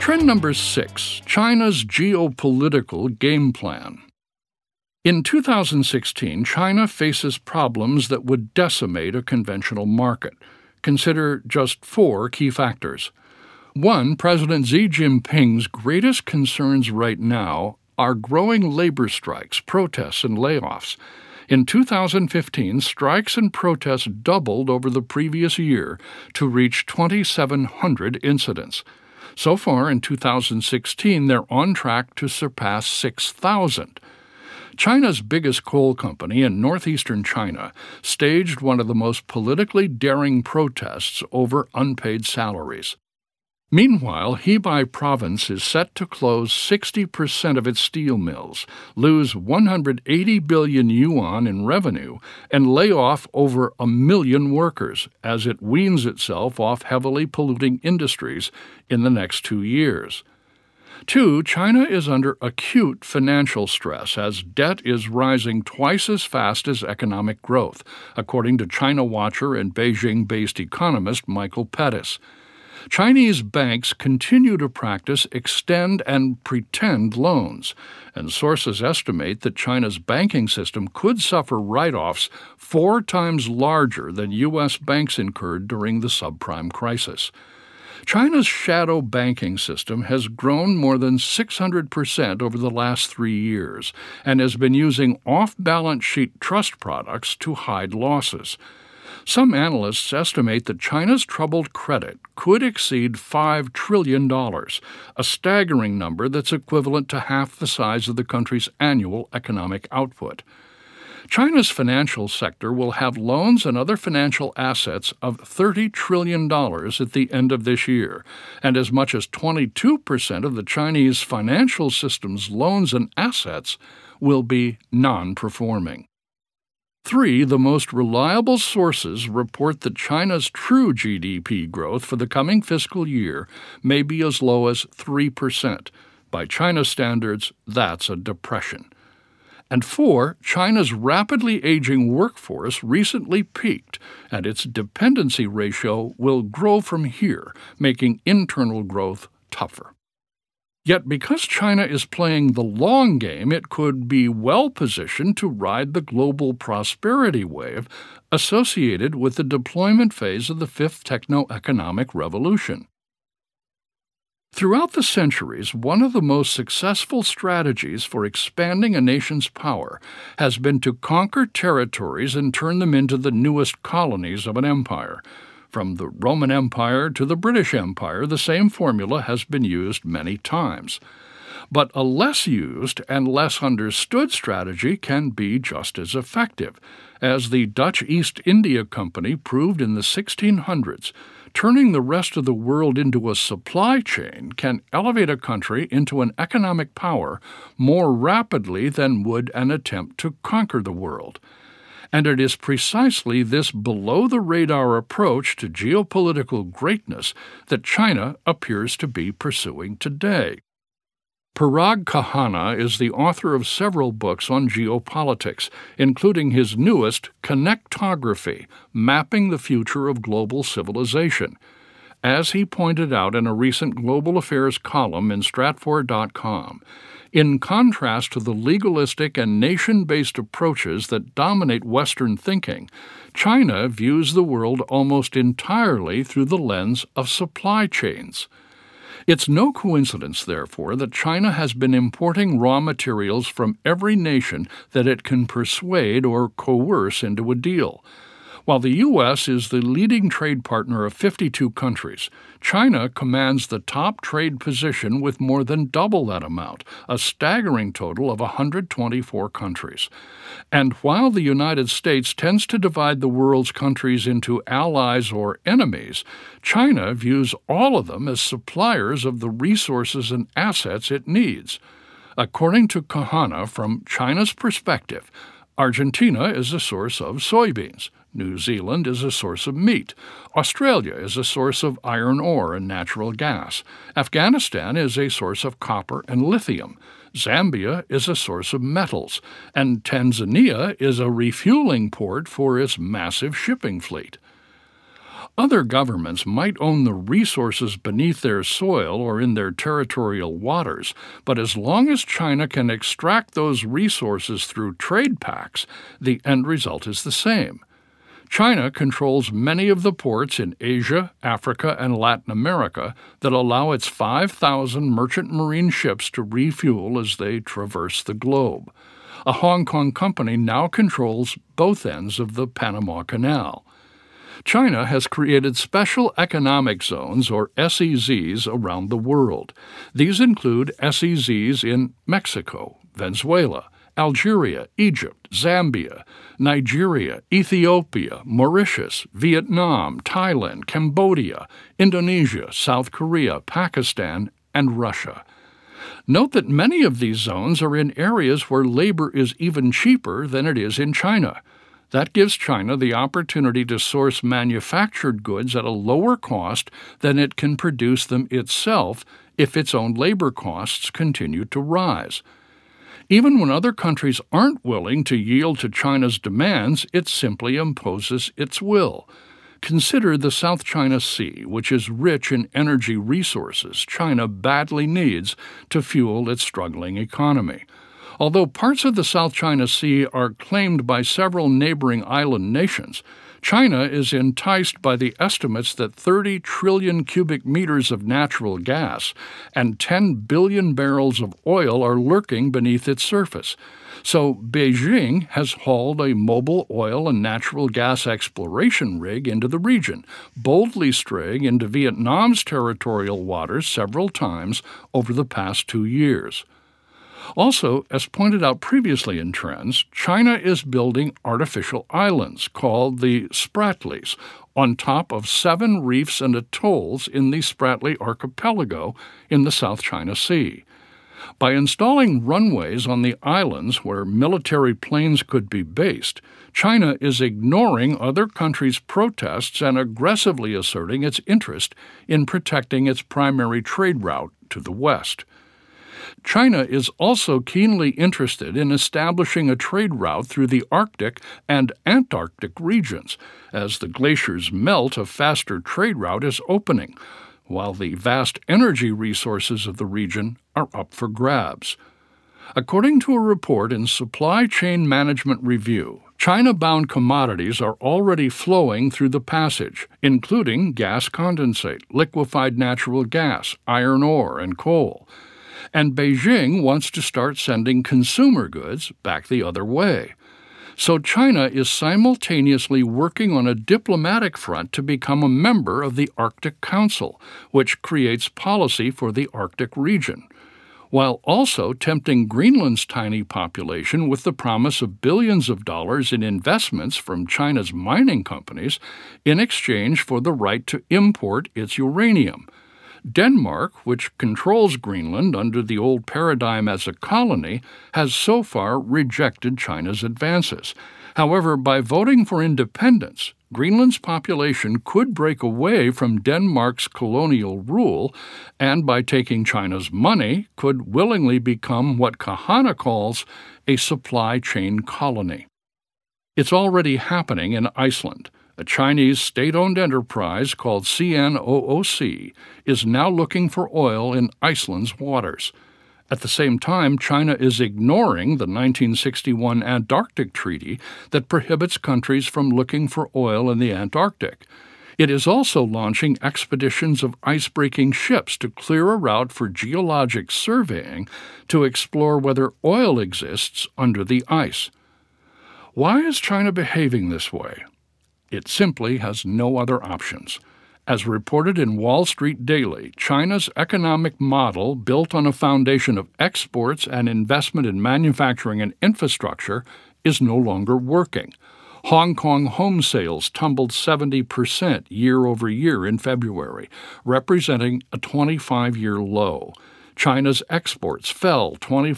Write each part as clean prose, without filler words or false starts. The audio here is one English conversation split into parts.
Trend number 6, China's geopolitical game plan. In 2016, China faces problems that would decimate a conventional market. Consider just 4 key factors. 1. President Xi Jinping's greatest concerns right now are growing labor strikes, protests, and layoffs. In 2015, strikes and protests doubled over the previous year to reach 2,700 incidents. So far in 2016, they're on track to surpass 6,000. China's biggest coal company in northeastern China staged one of the most politically daring protests over unpaid salaries. Meanwhile, Hebei province is set to close 60% of its steel mills, lose 180 billion yuan in revenue, and lay off over 1 million workers as it weans itself off heavily polluting industries in the next 2 years. 2. China is under acute financial stress as debt is rising twice as fast as economic growth, according to China Watcher and Beijing-based economist Michael Pettis. Chinese banks continue to practice extend and pretend loans, and sources estimate that China's banking system could suffer write-offs 4 times larger than U.S. banks incurred during the subprime crisis. China's shadow banking system has grown more than 600% over the last 3 years and has been using off-balance sheet trust products to hide losses. Some analysts estimate that China's troubled credit could exceed $5 trillion, a staggering number that's equivalent to half the size of the country's annual economic output. China's financial sector will have loans and other financial assets of $30 trillion at the end of this year, and as much as 22% of the Chinese financial system's loans and assets will be non-performing. 3. The most reliable sources report that China's true GDP growth for the coming fiscal year may be as low as 3%. By China standards, that's a depression. And 4. China's rapidly aging workforce recently peaked, and its dependency ratio will grow from here, making internal growth tougher. Yet because China is playing the long game, it could be well-positioned to ride the global prosperity wave associated with the deployment phase of the 5th techno-economic revolution. Throughout the centuries, one of the most successful strategies for expanding a nation's power has been to conquer territories and turn them into the newest colonies of an empire. From the Roman Empire to the British Empire, the same formula has been used many times. But a less used and less understood strategy can be just as effective, as the Dutch East India Company proved in the 1600s. Turning the rest of the world into a supply chain can elevate a country into an economic power more rapidly than would an attempt to conquer the world. And it is precisely this below-the-radar approach to geopolitical greatness that China appears to be pursuing today. Parag Khanna is the author of several books on geopolitics, including his newest, Connectography, Mapping the Future of Global Civilization. As he pointed out in a recent Global Affairs column in Stratfor.com, in contrast to the legalistic and nation-based approaches that dominate Western thinking, China views the world almost entirely through the lens of supply chains. It's no coincidence, therefore, that China has been importing raw materials from every nation that it can persuade or coerce into a deal. While the U.S. is the leading trade partner of 52 countries, China commands the top trade position with more than double that amount, a staggering total of 124 countries. And while the United States tends to divide the world's countries into allies or enemies, China views all of them as suppliers of the resources and assets it needs. According to Khanna, from China's perspective, Argentina is a source of soybeans. New Zealand is a source of meat. Australia is a source of iron ore and natural gas. Afghanistan is a source of copper and lithium. Zambia is a source of metals. And Tanzania is a refueling port for its massive shipping fleet. Other governments might own the resources beneath their soil or in their territorial waters, but as long as China can extract those resources through trade pacts, the end result is the same. China controls many of the ports in Asia, Africa, and Latin America that allow its 5,000 merchant marine ships to refuel as they traverse the globe. A Hong Kong company now controls both ends of the Panama Canal. China has created special economic zones, or SEZs, around the world. These include SEZs in Mexico, Venezuela, Algeria, Egypt, Zambia, Nigeria, Ethiopia, Mauritius, Vietnam, Thailand, Cambodia, Indonesia, South Korea, Pakistan, and Russia. Note that many of these zones are in areas where labor is even cheaper than it is in China. That gives China the opportunity to source manufactured goods at a lower cost than it can produce them itself if its own labor costs continue to rise. Even when other countries aren't willing to yield to China's demands, it simply imposes its will. Consider the South China Sea, which is rich in energy resources China badly needs to fuel its struggling economy. Although parts of the South China Sea are claimed by several neighboring island nations, China is enticed by the estimates that 30 trillion cubic meters of natural gas and 10 billion barrels of oil are lurking beneath its surface. So Beijing has hauled a mobile oil and natural gas exploration rig into the region, boldly straying into Vietnam's territorial waters several times over the past 2 years. Also, as pointed out previously in Trends, China is building artificial islands called the Spratlys on top of 7 reefs and atolls in the Spratly Archipelago in the South China Sea. By installing runways on the islands where military planes could be based, China is ignoring other countries' protests and aggressively asserting its interest in protecting its primary trade route to the west. China is also keenly interested in establishing a trade route through the Arctic and Antarctic regions. As the glaciers melt, a faster trade route is opening, while the vast energy resources of the region are up for grabs. According to a report in Supply Chain Management Review, China-bound commodities are already flowing through the passage, including gas condensate, liquefied natural gas, iron ore, and coal. And Beijing wants to start sending consumer goods back the other way. So China is simultaneously working on a diplomatic front to become a member of the Arctic Council, which creates policy for the Arctic region, while also tempting Greenland's tiny population with the promise of billions of dollars in investments from China's mining companies in exchange for the right to import its uranium. Denmark, which controls Greenland under the old paradigm as a colony, has so far rejected China's advances. However, by voting for independence, Greenland's population could break away from Denmark's colonial rule, and by taking China's money, could willingly become what Kahana calls a supply chain colony. It's already happening in Iceland. A Chinese state-owned enterprise called CNOOC is now looking for oil in Iceland's waters. At the same time, China is ignoring the 1961 Antarctic Treaty that prohibits countries from looking for oil in the Antarctic. It is also launching expeditions of ice-breaking ships to clear a route for geologic surveying to explore whether oil exists under the ice. Why is China behaving this way? It simply has no other options. As reported in Wall Street Daily, China's economic model, built on a foundation of exports and investment in manufacturing and infrastructure, is no longer working. Hong Kong home sales tumbled 70% year over year in February, representing a 25-year low. China's exports fell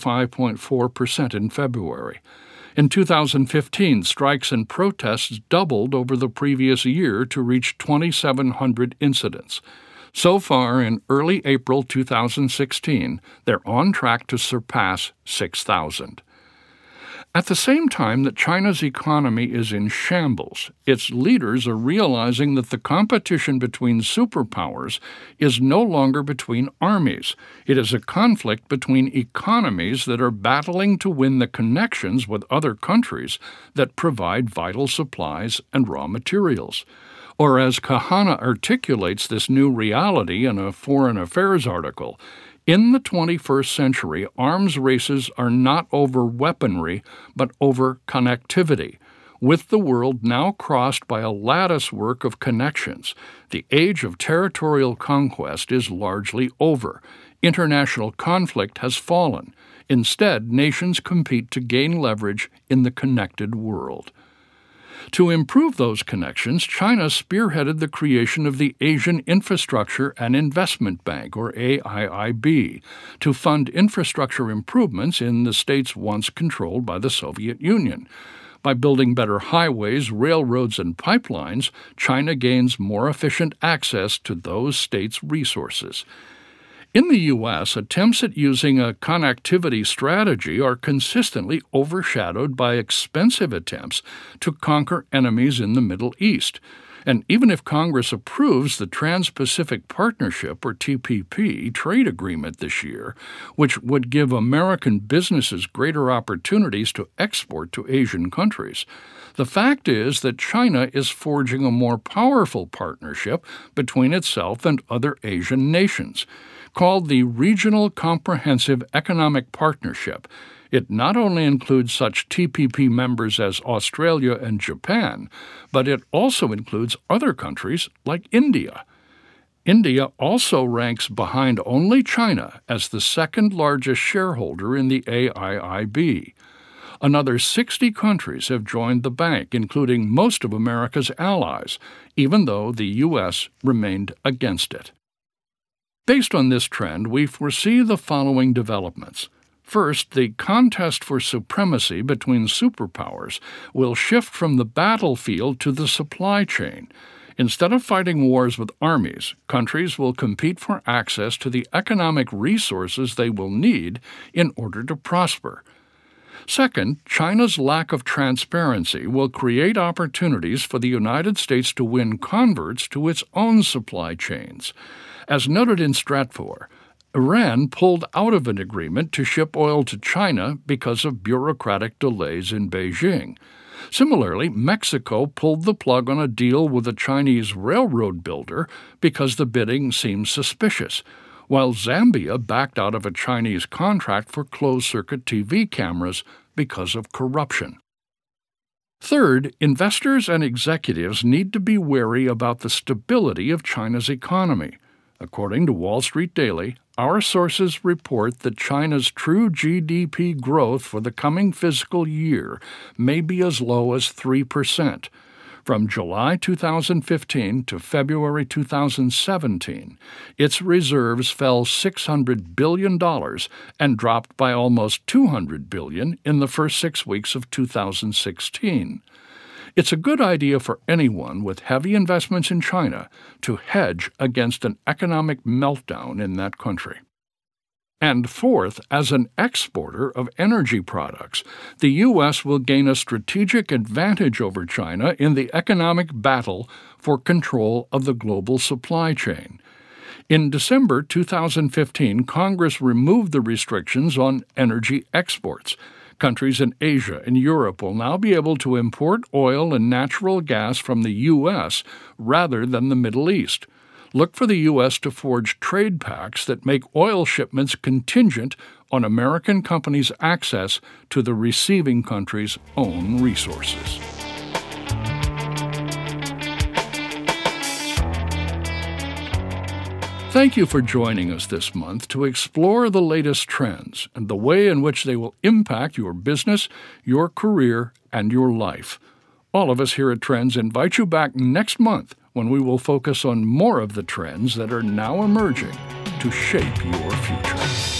25.4% in February. In 2015, strikes and protests doubled over the previous year to reach 2,700 incidents. So far, in early April 2016, they're on track to surpass 6,000. At the same time that China's economy is in shambles, its leaders are realizing that the competition between superpowers is no longer between armies. It is a conflict between economies that are battling to win the connections with other countries that provide vital supplies and raw materials. Or as Kahana articulates this new reality in a Foreign Affairs article, in the 21st century, arms races are not over weaponry, but over connectivity. With the world now crossed by a latticework of connections, the age of territorial conquest is largely over. International conflict has fallen. Instead, nations compete to gain leverage in the connected world. To improve those connections, China spearheaded the creation of the Asian Infrastructure and Investment Bank, or AIIB, to fund infrastructure improvements in the states once controlled by the Soviet Union. By building better highways, railroads, and pipelines, China gains more efficient access to those states' resources. In the U.S., attempts at using a connectivity strategy are consistently overshadowed by expensive attempts to conquer enemies in the Middle East. And even if Congress approves the Trans-Pacific Partnership, or TPP, trade agreement this year, which would give American businesses greater opportunities to export to Asian countries, the fact is that China is forging a more powerful partnership between itself and other Asian nations. Called the Regional Comprehensive Economic Partnership, it not only includes such TPP members as Australia and Japan, but it also includes other countries like India. India also ranks behind only China as the second largest shareholder in the AIIB. Another 60 countries have joined the bank, including most of America's allies, even though the U.S. remained against it. Based on this trend, we foresee the following developments. First, the contest for supremacy between superpowers will shift from the battlefield to the supply chain. Instead of fighting wars with armies, countries will compete for access to the economic resources they will need in order to prosper. Second, China's lack of transparency will create opportunities for the United States to win converts to its own supply chains. As noted in Stratfor, Iran pulled out of an agreement to ship oil to China because of bureaucratic delays in Beijing. Similarly, Mexico pulled the plug on a deal with a Chinese railroad builder because the bidding seemed suspicious, while Zambia backed out of a Chinese contract for closed-circuit TV cameras because of corruption. Third, investors and executives need to be wary about the stability of China's economy. According to Wall Street Daily, our sources report that China's true GDP growth for the coming fiscal year may be as low as 3%. From July 2015 to February 2017, its reserves fell $600 billion and dropped by almost $200 billion in the first 6 weeks of 2016. It's a good idea for anyone with heavy investments in China to hedge against an economic meltdown in that country. And fourth, as an exporter of energy products, the U.S. will gain a strategic advantage over China in the economic battle for control of the global supply chain. In December 2015, Congress removed the restrictions on energy exports. Countries in Asia and Europe will now be able to import oil and natural gas from the U.S. rather than the Middle East. Look for the U.S. to forge trade pacts that make oil shipments contingent on American companies' access to the receiving country's own resources. Thank you for joining us this month to explore the latest trends and the way in which they will impact your business, your career, and your life. All of us here at Trends invite you back next month when we will focus on more of the trends that are now emerging to shape your future.